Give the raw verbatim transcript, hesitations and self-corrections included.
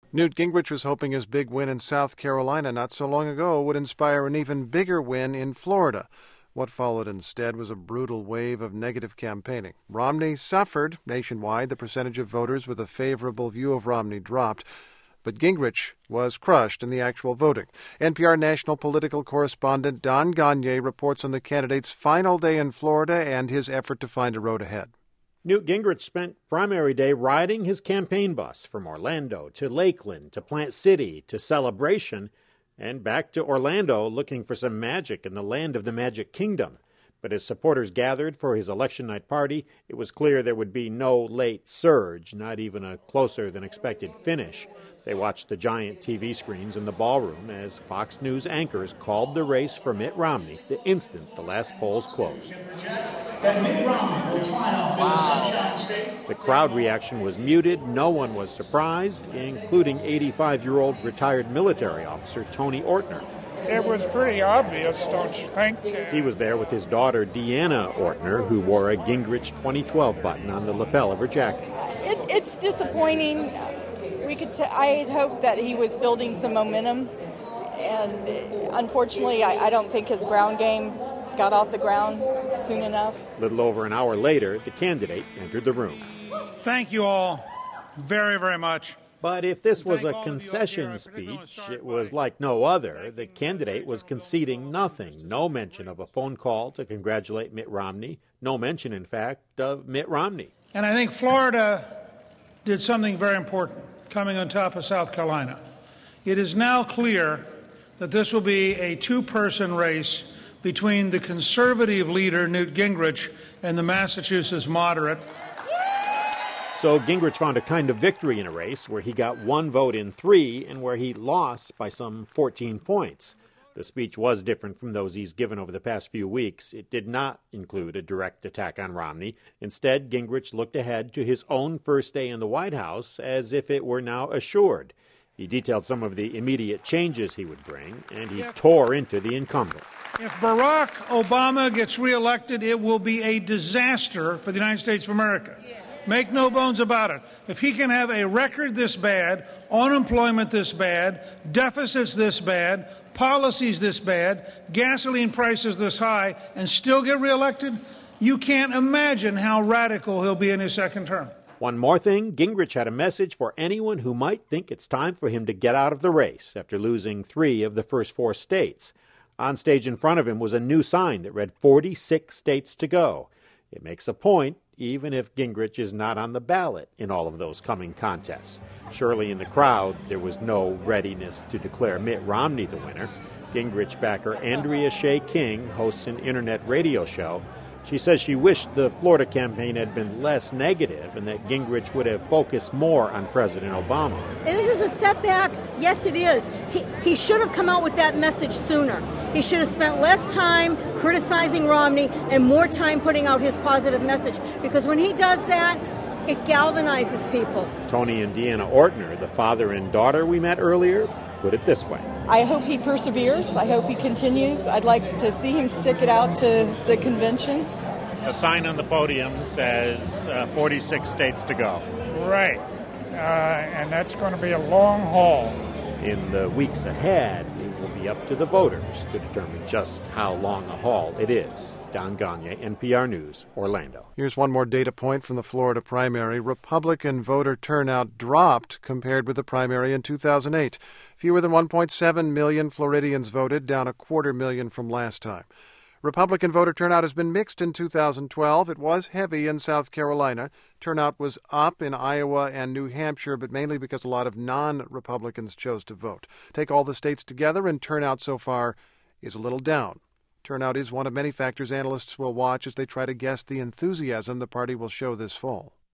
Newt Gingrich was hoping his big win in South Carolina not so long ago would inspire an even bigger win in Florida. What followed instead was a brutal wave of negative campaigning. Romney suffered nationwide. The percentage of voters with a favorable view of Romney dropped. But Gingrich was crushed in the actual voting. N P R national political correspondent Don Gonyea reports on the candidate's final day in Florida and his effort to find a road ahead. Newt Gingrich spent primary day riding his campaign bus from Orlando to Lakeland to Plant City to Celebration and back to Orlando looking for some magic in the land of the Magic Kingdom. But as supporters gathered for his election night party, it was clear there would be no late surge, not even a closer-than-expected finish. They watched the giant T V screens in the ballroom as Fox News anchors called the race for Mitt Romney the instant the last polls closed. That Mitt Romney will triumph in the Sunshine State. The crowd reaction was muted. No one was surprised, including eighty-five-year-old retired military officer Tony Ortner. It was pretty obvious, don't you think? He was there with his daughter, Deanna Ortner, who wore a Gingrich twenty twelve button on the lapel of her jacket. It, it's disappointing. We could. T- I had hoped that he was building some momentum, and unfortunately, I, I don't think his ground game got off the ground soon enough. A little over an hour later, the candidate entered the room. Thank you all very, very much. But if this was a concession speech, it was like no other. The candidate was conceding nothing. No mention of a phone call to congratulate Mitt Romney. No mention, in fact, of Mitt Romney. And I think Florida did something very important, coming on top of South Carolina. It is now clear that this will be a two-person race between the conservative leader, Newt Gingrich, and the Massachusetts moderate. So Gingrich found a kind of victory in a race where he got one vote in three and where he lost by some fourteen points. The speech was different from those he's given over the past few weeks. It did not include a direct attack on Romney. Instead, Gingrich looked ahead to his own first day in the White House as if it were now assured. He detailed some of the immediate changes he would bring, and he tore into the incumbent. If Barack Obama gets reelected, it will be a disaster for the United States of America. Make no bones about it. If he can have a record this bad, unemployment this bad, deficits this bad, policies this bad, gasoline prices this high, and still get reelected, you can't imagine how radical he'll be in his second term. One more thing, Gingrich had a message for anyone who might think it's time for him to get out of the race after losing three of the first four states. On stage in front of him was a new sign that read forty-six states to go. It makes a point, even if Gingrich is not on the ballot in all of those coming contests. Surely in the crowd, there was no readiness to declare Mitt Romney the winner. Gingrich backer Andrea Shea King hosts an internet radio show. She says she wished the Florida campaign had been less negative and that Gingrich would have focused more on President Obama. And this is a setback. Yes, it is. He, he should have come out with that message sooner. He should have spent less time criticizing Romney and more time putting out his positive message. Because when he does that, it galvanizes people. Tony and Deanna Ortner, the father and daughter we met earlier, put it this way. I hope he perseveres. I hope he continues. I'd like to see him stick it out to the convention. The sign on the podium says uh, forty-six states to go. Right. Uh, and that's going to be a long haul. In the weeks ahead, it will be up to the voters to determine just how long a haul it is. Don Gonyea, N P R News, Orlando. Here's one more data point from the Florida primary. Republican voter turnout dropped compared with the primary in two thousand eight. Fewer than one point seven million Floridians voted, down a quarter million from last time. Republican voter turnout has been mixed in two thousand twelve. It was heavy in South Carolina. Turnout was up in Iowa and New Hampshire, but mainly because a lot of non-Republicans chose to vote. Take all the states together, and turnout so far is a little down. Turnout is one of many factors analysts will watch as they try to guess the enthusiasm the party will show this fall.